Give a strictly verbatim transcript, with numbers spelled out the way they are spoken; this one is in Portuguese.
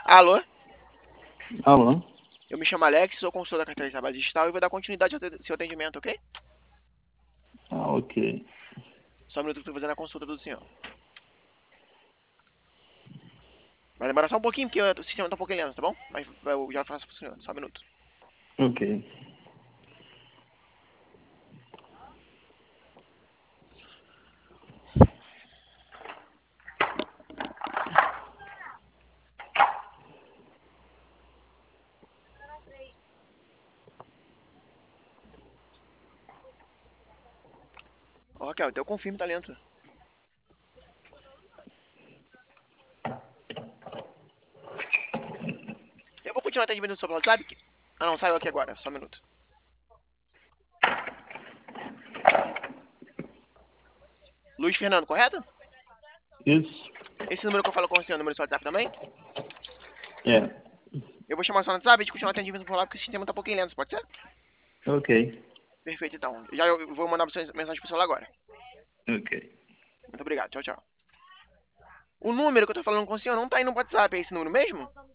Alô? Alô? Eu me chamo Alex, sou consultor da carteira de trabalho digital e vou dar continuidade ao te- seu atendimento, ok? Ah, ok. Só um minuto que eu tô fazendo a consulta do senhor. Vai demorar só um pouquinho, porque o sistema tá um pouquinho lento, tá bom? Mas eu já faço pro senhor, só um minuto. Ok. Ok, o teu confirme tá lento. Eu vou continuar o atendimento do seu WhatsApp? que- Ah não, saiu aqui agora, só um minuto. Luiz Fernando, correto? Isso? Esse número que eu falo com o senhor é o número do seu WhatsApp também? É. Eu vou chamar o seu WhatsApp e a gente continuar o atendimento por lá, porque o sistema tá um pouquinho lento, pode ser? Ok. Perfeito, então. Já eu vou mandar mensagem pro celular agora. Ok. Muito obrigado, tchau, tchau. O número que eu tô falando com o senhor não tá aí no WhatsApp, é esse número mesmo?